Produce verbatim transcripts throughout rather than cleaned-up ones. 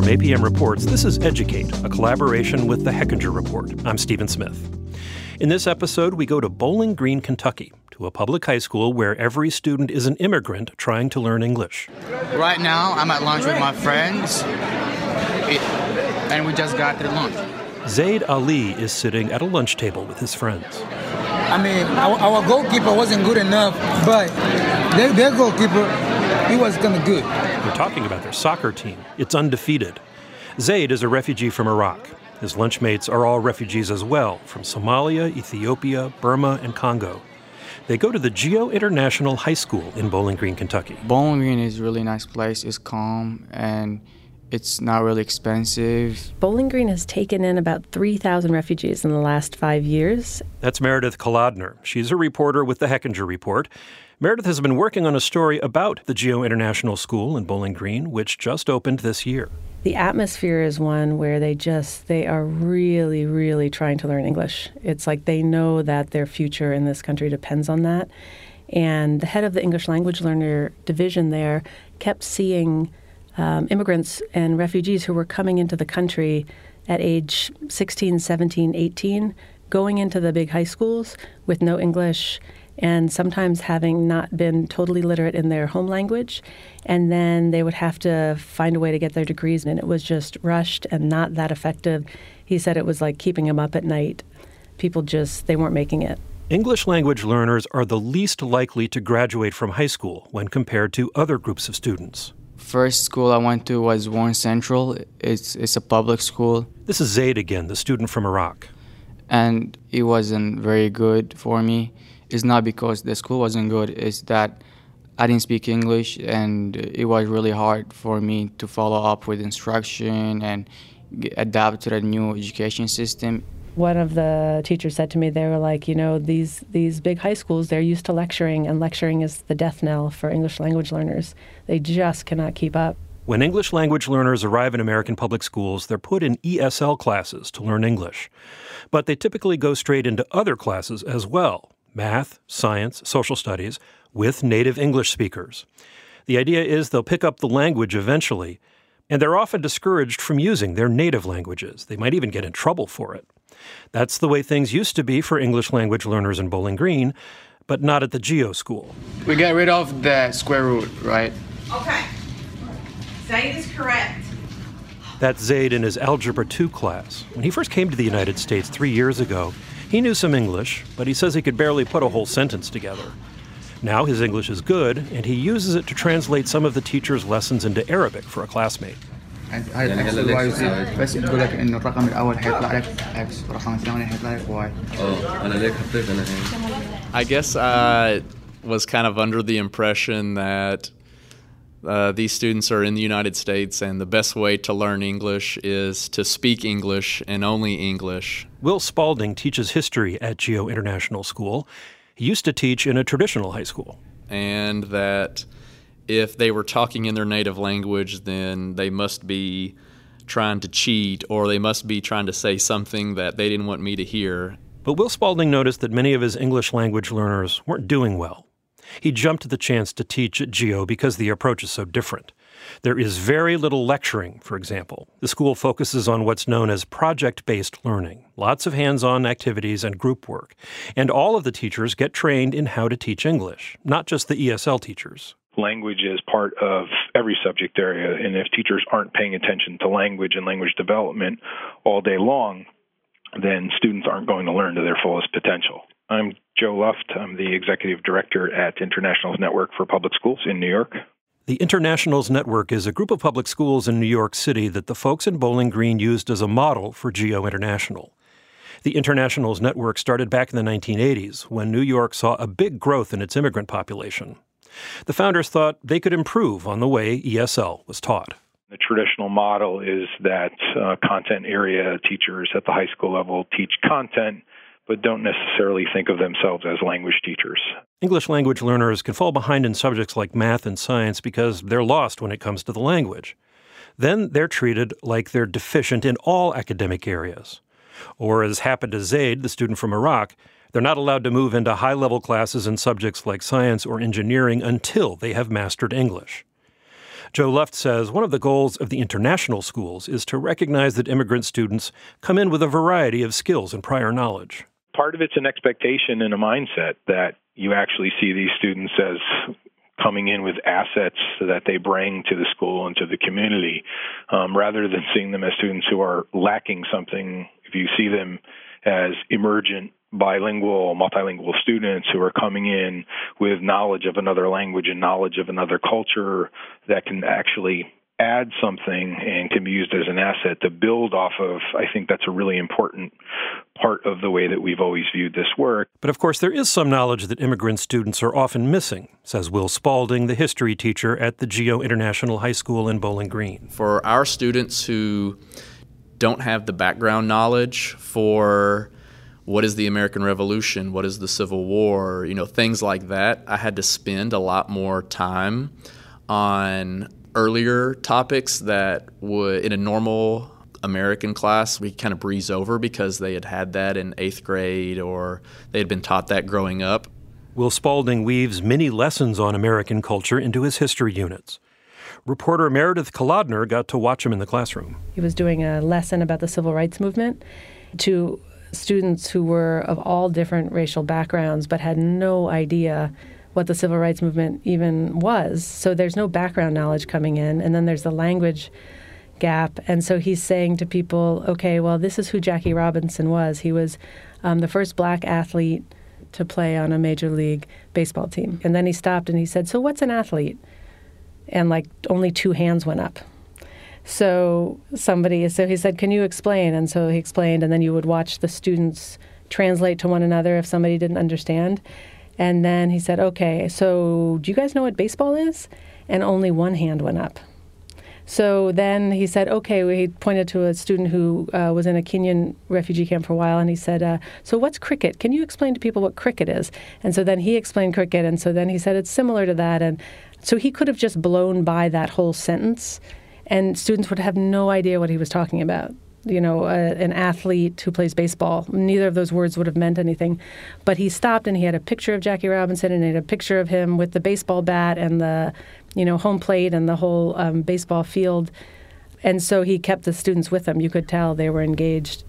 A P M Reports, this is Educate, a collaboration with the Hechinger Report. I'm Stephen Smith. In this episode, we go to Bowling Green, Kentucky, to a public high school where every student is an immigrant trying to learn English. Right now, I'm at lunch with my friends, it, and we just got through lunch. Zaid Ali is sitting at a lunch table with his friends. I mean, our, our goalkeeper wasn't good enough, but their, their goalkeeper, he was kind of good. We're talking about their soccer team. It's undefeated. Zaid is a refugee from Iraq. His lunchmates are all refugees as well, from Somalia, Ethiopia, Burma, and Congo. They go to the Geo International High School in Bowling Green, Kentucky. Bowling Green is a really nice place. It's calm, and it's not really expensive. Bowling Green has taken in about three thousand refugees in the last five years. That's Meredith Kolodner. She's a reporter with the Hechinger Report. Meredith has been working on a story about the Geo International School in Bowling Green, which just opened this year. The atmosphere is one where they just, they are really, really trying to learn English. It's like they know that their future in this country depends on that. And the head of the English language learner division there kept seeing um, immigrants and refugees who were coming into the country at age sixteen, seventeen, eighteen, going into the big high schools with no English, and sometimes having not been totally literate in their home language. And then they would have to find a way to get their degrees, and it was just rushed and not that effective. He said it was like keeping them up at night. People just, they weren't making it. English language learners are the least likely to graduate from high school when compared to other groups of students. First school I went to was Warren Central. It's, it's a public school. This is Zaid again, the student from Iraq. And it wasn't very good for me. It's not because the school wasn't good, it's that I didn't speak English, and it was really hard for me to follow up with instruction and adapt to the new education system. One of the teachers said to me, they were like, you know, these, these big high schools, they're used to lecturing, and lecturing is the death knell for English language learners. They just cannot keep up. When English language learners arrive in American public schools, they're put in E S L classes to learn English. But they typically go straight into other classes as well. Math, science, social studies, with native English speakers. The idea is they'll pick up the language eventually, and they're often discouraged from using their native languages. They might even get in trouble for it. That's the way things used to be for English language learners in Bowling Green, but not at the Geo School. We got rid of the square root, right? Okay. Zaid is correct. That's Zaid in his Algebra two class. When he first came to the United States three years ago, he knew some English, but he says he could barely put a whole sentence together. Now his English is good, and he uses it to translate some of the teacher's lessons into Arabic for a classmate. I guess I was kind of under the impression that Uh, these students are in the United States, and the best way to learn English is to speak English and only English. Will Spalding teaches history at Geo International School. He used to teach in a traditional high school. And that if they were talking in their native language, then they must be trying to cheat, or they must be trying to say something that they didn't want me to hear. But Will Spalding noticed that many of his English language learners weren't doing well. He jumped at the chance to teach at Geo because the approach is so different. There is very little lecturing, for example. The school focuses on what's known as project-based learning, lots of hands-on activities and group work. And all of the teachers get trained in how to teach English, not just the E S L teachers. Language is part of every subject area, and if teachers aren't paying attention to language and language development all day long, then students aren't going to learn to their fullest potential. I'm Joe Luft. I'm the Executive Director at Internationals Network for Public Schools in New York. The Internationals Network is a group of public schools in New York City that the folks in Bowling Green used as a model for Geo International. The Internationals Network started back in the nineteen eighties when New York saw a big growth in its immigrant population. The founders thought they could improve on the way E S L was taught. The traditional model is that uh, content area teachers at the high school level teach content, but don't necessarily think of themselves as language teachers. English language learners can fall behind in subjects like math and science because they're lost when it comes to the language. Then they're treated like they're deficient in all academic areas. Or, as happened to Zaid, the student from Iraq, they're not allowed to move into high-level classes in subjects like science or engineering until they have mastered English. Joe Luft says one of the goals of the international schools is to recognize that immigrant students come in with a variety of skills and prior knowledge. Part of it's an expectation and a mindset that you actually see these students as coming in with assets that they bring to the school and to the community, um, rather than seeing them as students who are lacking something. If you see them as emergent, bilingual, multilingual students who are coming in with knowledge of another language and knowledge of another culture that can actually add something and can be used as an asset to build off of, I think that's a really important part of the way that we've always viewed this work. But of course, there is some knowledge that immigrant students are often missing, says Will Spalding, the history teacher at the Geo International High School in Bowling Green. For our students who don't have the background knowledge for what is the American Revolution, what is the Civil War, you know, things like that, I had to spend a lot more time on earlier topics that would, in a normal American class, we kind of breeze over because they had had that in eighth grade or they had been taught that growing up. Will Spalding weaves many lessons on American culture into his history units. Reporter Meredith Kolodner got to watch him in the classroom. He was doing a lesson about the civil rights movement to students who were of all different racial backgrounds but had no idea what the civil rights movement even was. So there's no background knowledge coming in, and then there's the language gap. And so he's saying to people, okay, well, this is who Jackie Robinson was. He was um, the first black athlete to play on a major league baseball team. And then he stopped and he said, so what's an athlete? And like only two hands went up. So somebody, so he said, can you explain? And so he explained, and then you would watch the students translate to one another if somebody didn't understand. And then he said, okay, so do you guys know what baseball is? And only one hand went up. So then he said, okay, he pointed to a student who uh, was in a Kenyan refugee camp for a while, and he said, uh, so what's cricket? Can you explain to people what cricket is? And so then he explained cricket, and so then he said it's similar to that. And so he could have just blown by that whole sentence, and students would have no idea what he was talking about. You know, uh, an athlete who plays baseball. Neither of those words would have meant anything. But he stopped and he had a picture of Jackie Robinson and he had a picture of him with the baseball bat and the, you know, home plate and the whole um, baseball field. And so he kept the students with him. You could tell they were engaged.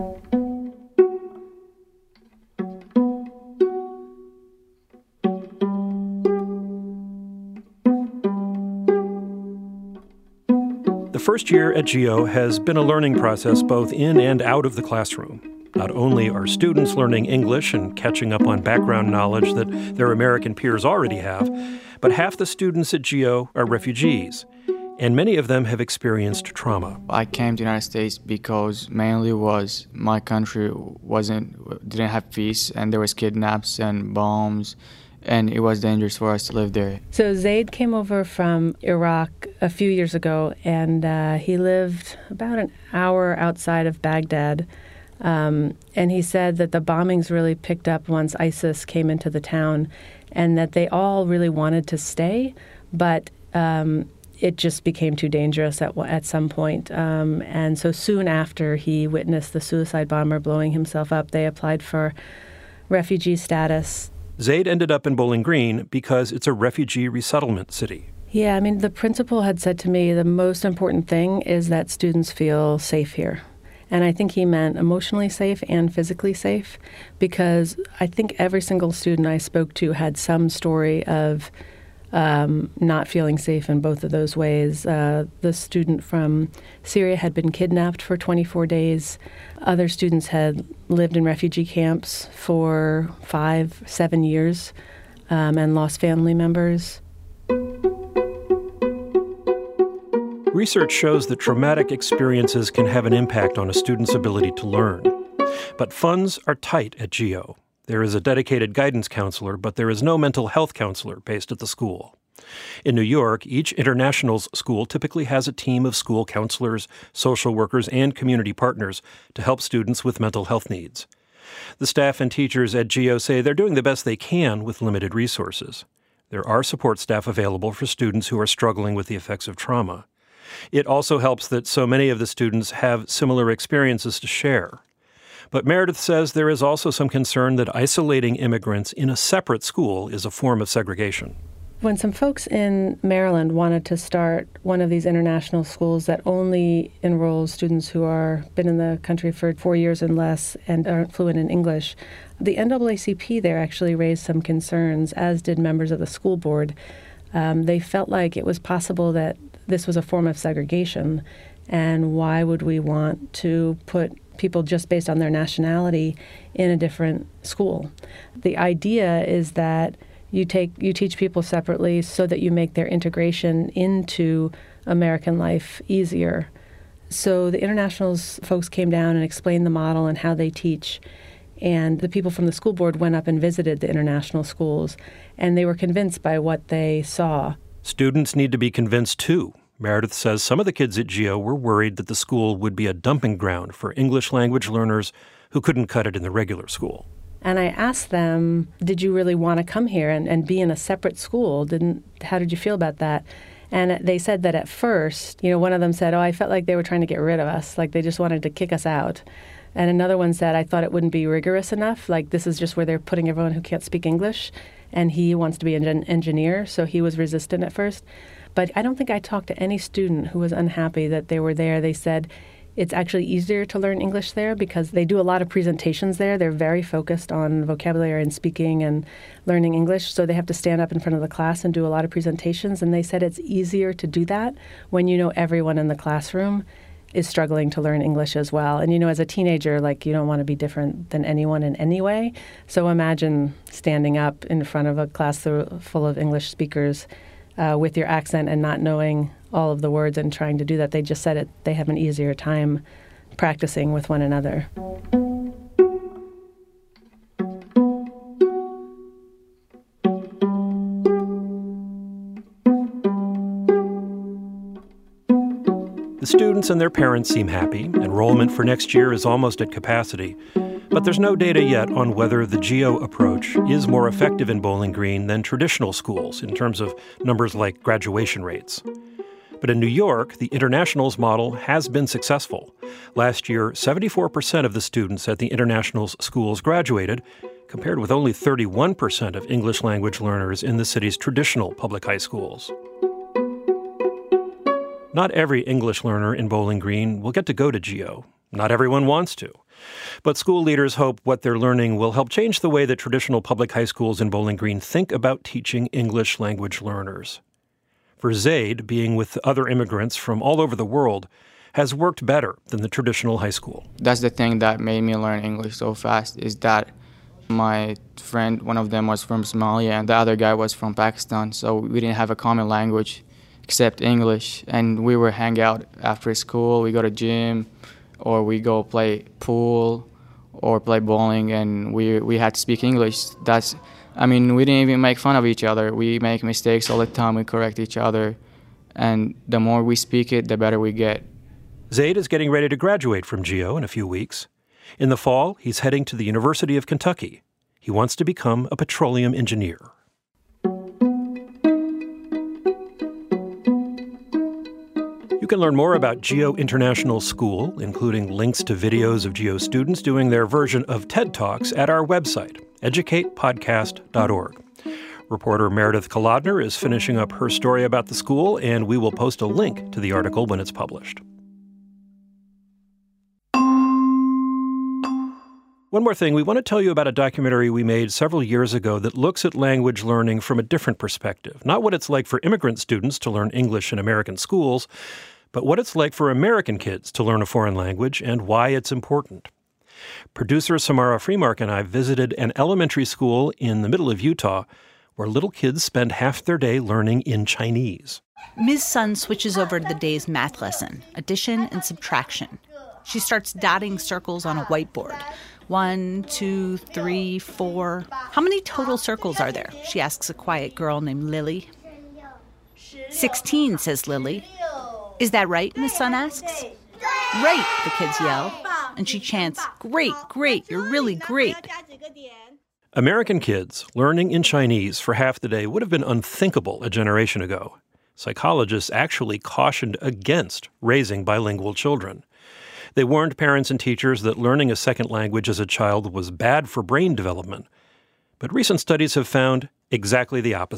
The first year at Geo has been a learning process both in and out of the classroom. Not only are students learning English and catching up on background knowledge that their American peers already have, but half the students at Geo are refugees, and many of them have experienced trauma. I came to the United States because mainly was my country wasn't didn't have peace, and there was kidnaps and bombs, and it was dangerous for us to live there. So Zaid came over from Iraq a few years ago, and uh, he lived about an hour outside of Baghdad. Um, and he said that the bombings really picked up once ISIS came into the town, and that they all really wanted to stay, but um, it just became too dangerous at at some point. Um, and so soon after he witnessed the suicide bomber blowing himself up, they applied for refugee status. Zaid ended up in Bowling Green because it's a refugee resettlement city. Yeah, I mean, the principal had said to me the most important thing is that students feel safe here. And I think he meant emotionally safe and physically safe, because I think every single student I spoke to had some story of um, not feeling safe in both of those ways. Uh, the student from Syria had been kidnapped for twenty-four days. Other students had lived in refugee camps for five, seven years um, and lost family members. Research shows that traumatic experiences can have an impact on a student's ability to learn. But funds are tight at Geo. There is a dedicated guidance counselor, but there is no mental health counselor based at the school. In New York, each international school typically has a team of school counselors, social workers, and community partners to help students with mental health needs. The staff and teachers at Geo say they're doing the best they can with limited resources. There are support staff available for students who are struggling with the effects of trauma. It also helps that so many of the students have similar experiences to share. But Meredith says there is also some concern that isolating immigrants in a separate school is a form of segregation. When some folks in Maryland wanted to start one of these international schools that only enrolls students who are been in the country for four years and less and aren't fluent in English, the N double A C P there actually raised some concerns, as did members of the school board. Um, they felt like it was possible that this was a form of segregation, and why would we want to put people just based on their nationality in a different school? The idea is that You take you teach people separately so that you make their integration into American life easier. So the internationals folks came down and explained the model and how they teach. And the people from the school board went up and visited the international schools, and they were convinced by what they saw. Students need to be convinced, too. Meredith says some of the kids at Geo were worried that the school would be a dumping ground for English language learners who couldn't cut it in the regular school. And I asked them, did you really want to come here and, and be in a separate school? Didn't how did you feel about that? And they said that at first, you know, one of them said, oh, I felt like they were trying to get rid of us, like they just wanted to kick us out. And another one said, I thought it wouldn't be rigorous enough, like this is just where they're putting everyone who can't speak English. And he wants to be an engineer, so he was resistant at first. But I don't think I talked to any student who was unhappy that they were there. They said, it's actually easier to learn English there because they do a lot of presentations there. They're very focused on vocabulary and speaking and learning English, so they have to stand up in front of the class and do a lot of presentations. And they said it's easier to do that when you know everyone in the classroom is struggling to learn English as well. And, you know, as a teenager, like, you don't want to be different than anyone in any way. So imagine standing up in front of a class full of English speakers uh, with your accent and not knowing all of the words and trying to do that. They just said it, they have an easier time practicing with one another. The students and their parents seem happy. Enrollment for next year is almost at capacity. But there's no data yet on whether the Geo approach is more effective in Bowling Green than traditional schools in terms of numbers like graduation rates. But in New York, the Internationals model has been successful. Last year, seventy-four percent of the students at the Internationals schools graduated, compared with only thirty-one percent of English language learners in the city's traditional public high schools. Not every English learner in Bowling Green will get to go to Geo. Not everyone wants to. But school leaders hope what they're learning will help change the way that traditional public high schools in Bowling Green think about teaching English language learners. For Zaid, being with other immigrants from all over the world has worked better than the traditional high school. That's the thing that made me learn English so fast, is that my friend, one of them was from Somalia and the other guy was from Pakistan, so we didn't have a common language except English. And we would hang out after school, we go to gym, or we go play pool or play bowling, and we we had to speak English. That's I mean, we didn't even make fun of each other. We make mistakes all the time. We correct each other. And the more we speak it, the better we get. Zaid is getting ready to graduate from Geo in a few weeks. In the fall, he's heading to the University of Kentucky. He wants to become a petroleum engineer. You can learn more about Geo International School, including links to videos of Geo students doing their version of TED Talks at our website, educate podcast dot org. Reporter Meredith Kolodner is finishing up her story about the school, and we will post a link to the article when it's published. One more thing, we want to tell you about a documentary we made several years ago that looks at language learning from a different perspective. Not what it's like for immigrant students to learn English in American schools, but what it's like for American kids to learn a foreign language and why it's important. Producer Samara Freemark and I visited an elementary school in the middle of Utah where little kids spend half their day learning in Chinese. Miz Sun switches over to the day's math lesson, addition and subtraction. She starts dotting circles on a whiteboard. One, two, three, four. How many total circles are there? She asks a quiet girl named Lily. Sixteen, says Lily. Is that right? Miz Sun asks. Right, the kids yell. And she chants, great, great, you're really great. American kids learning in Chinese for half the day would have been unthinkable a generation ago. Psychologists actually cautioned against raising bilingual children. They warned parents and teachers that learning a second language as a child was bad for brain development. But recent studies have found exactly the opposite.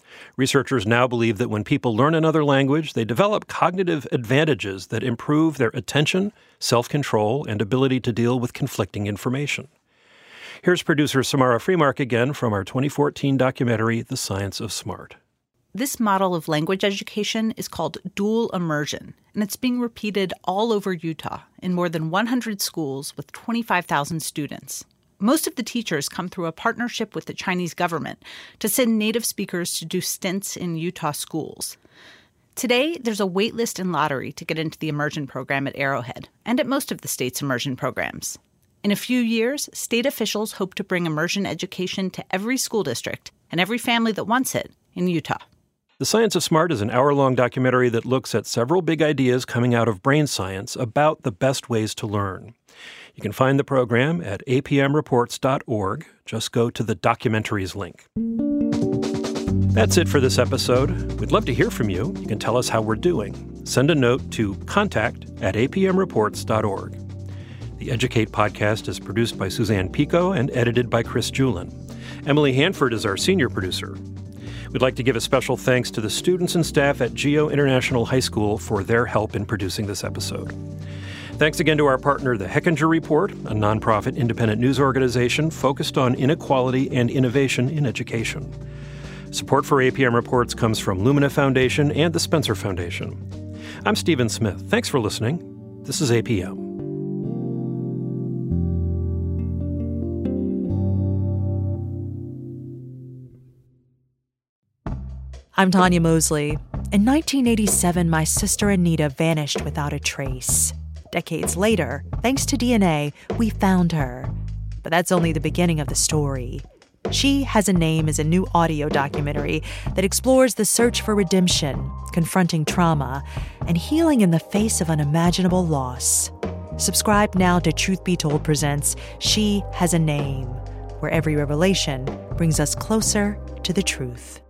Researchers now believe that when people learn another language, they develop cognitive advantages that improve their attention, self-control, and ability to deal with conflicting information. Here's producer Samara Freemark again from our twenty fourteen documentary, The Science of Smart. This model of language education is called dual immersion, and it's being repeated all over Utah in more than one hundred schools with twenty-five thousand students. Most of the teachers come through a partnership with the Chinese government to send native speakers to do stints in Utah schools. Today, there's a wait list and lottery to get into the immersion program at Arrowhead and at most of the state's immersion programs. In a few years, state officials hope to bring immersion education to every school district and every family that wants it in Utah. The Science of Smart is an hour-long documentary that looks at several big ideas coming out of brain science about the best ways to learn. You can find the program at a p m reports dot org. Just go to the documentaries link. That's it for this episode. We'd love to hear from you. You can tell us how we're doing. Send a note to contact at a p m reports dot org. The Educate podcast is produced by Suzanne Pico and edited by Chris Julin. Emily Hanford is our senior producer. We'd like to give a special thanks to the students and staff at Geo International High School for their help in producing this episode. Thanks again to our partner, the Hechinger Report, a nonprofit independent news organization focused on inequality and innovation in education. Support for A P M Reports comes from Lumina Foundation and the Spencer Foundation. I'm Stephen Smith. Thanks for listening. This is A P M. I'm Tanya Mosley. In nineteen eighty-seven, my sister Anita vanished without a trace. Decades later, thanks to D N A, we found her. But that's only the beginning of the story. She Has a Name is a new audio documentary that explores the search for redemption, confronting trauma, and healing in the face of unimaginable loss. Subscribe now to Truth Be Told presents She Has a Name, where every revelation brings us closer to the truth.